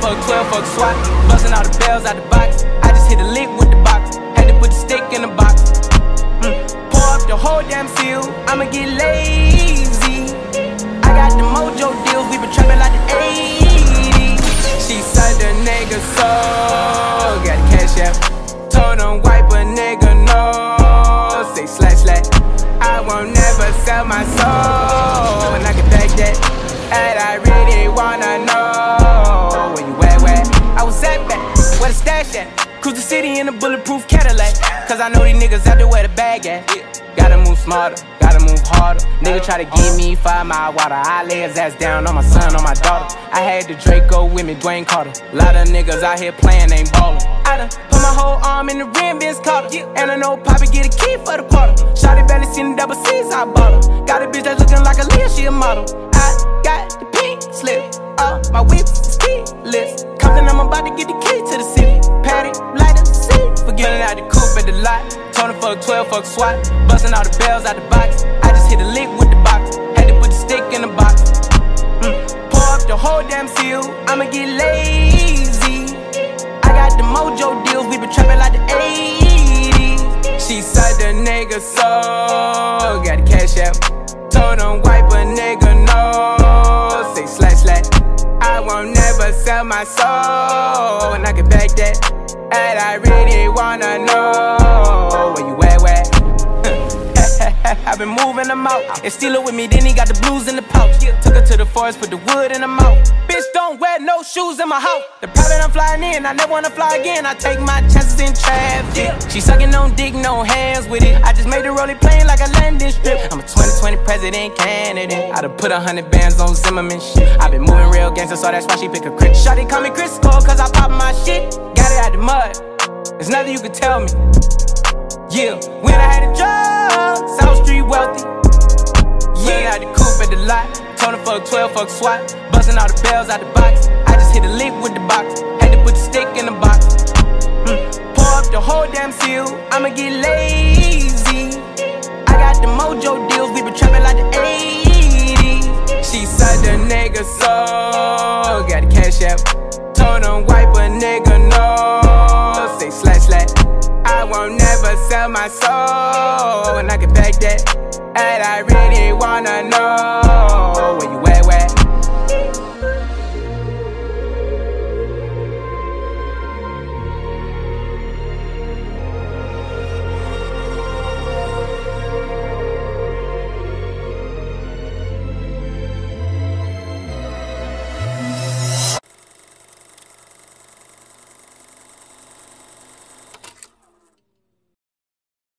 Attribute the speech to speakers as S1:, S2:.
S1: fuck 12, fuck SWAT. Busting all the bells out the box. I just hit a lick with the box. Had to put the stick in the box. Pour up the whole damn seal. I'ma get lazy. I got the mojo deals. We been trapping like the 80s. She said the nigga soul. Got the cash out. Told him wipe a nigga no. Say slash slash. I won't never sell my soul. And I can back that. And I really wanna know where you at, where? I was at back, where the stash at? Cruise the city in a bulletproof Cadillac. Cause I know these niggas out there where the bag at. Gotta move smarter, gotta move harder. Nigga try to give me 5 mile water. I lay his ass down on my son, on my daughter. I had the Draco with me, Dwayne Carter. Lot of niggas out here playing, ain't ballin'. I done put my whole arm in the rim, Vince Carter. And I know Poppy get a key for the quarter. Shawty barely seen the double C's, I bought her. Got a bitch that's looking like a Leah, she a model. I got the pink slip, my whip is keyless. Compton, I'm about to get the key to the city. Patty, light up the seat. Forgetting out the coupe at the lot. Told him fuck 12, fuck SWAT. Busting all the bells out the box. I just hit a lick with the box. Had to put the stick in the box. Pour up the whole damn seal. I'ma get lazy. I got the mojo deals. We been trapping like the 80s. She said the nigga soul. Got the cash out. Told him wipe a nigga no. Say slash slash. I won't never sell my soul. And I can back that. And I really wanna know where you at, where? I've been moving them out. And steal it with me, then he got the blues in the pouch. Took her to the forest, put the wood in her mouth. Bitch, don't wear no shoes in my house. The private I'm flying in, I never wanna fly again. I take my chances in traffic. She sucking on dick, no hands with it. I just made her roll it plain like a landing strip. I'm a 2020 president candidate. I done put 100 bands on Zimmerman shit. I been moving real gangster, so that's why she pick a crit. Shawty call me Chris Cole, cause I pop my shit. Got it out the mud, there's nothing you can tell me. Yeah, when I had a job, South Street wealthy. Yeah, out the coupe at the lot. Told him fuck 12, fuck SWAT. Busting all the bells out the box. I just hit a lick with the box. Had to put the stick in the box. Pour up the whole damn seal. I'ma get lazy. I got the mojo deals. We been trapping like the 80s. She said the nigga soul. Got the cash out. Told him wipe a nigga no. Say slash slash. I won't never sell my soul. And I can back that. And I really wanna know